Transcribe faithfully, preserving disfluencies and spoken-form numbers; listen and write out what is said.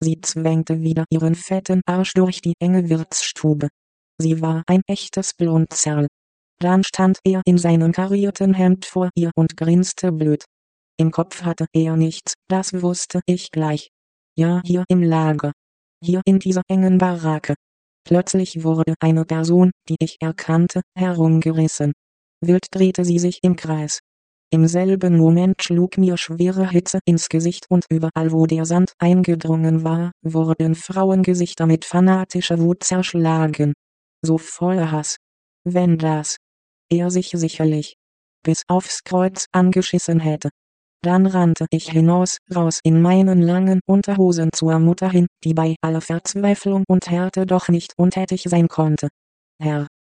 Sie zwängte wieder ihren fetten Arsch durch die enge Wirtsstube. Sie war ein echtes Blondzerl. Dann stand er in seinem karierten Hemd vor ihr und grinste blöd. Im Kopf hatte er nichts, das wusste ich gleich. Ja, hier im Lager. Hier in dieser engen Baracke. Plötzlich wurde eine Person, die ich erkannte, herumgerissen. Wild drehte sie sich im Kreis. Im selben Moment schlug mir schwere Hitze ins Gesicht und überall wo der Sand eingedrungen war, wurden Frauengesichter mit fanatischer Wut zerschlagen. So voller Hass. Wenn das er sich sicherlich bis aufs Kreuz angeschissen hätte. Dann rannte ich hinaus, raus in meinen langen Unterhosen zur Mutter hin, die bei aller Verzweiflung und Härte doch nicht untätig sein konnte. Herr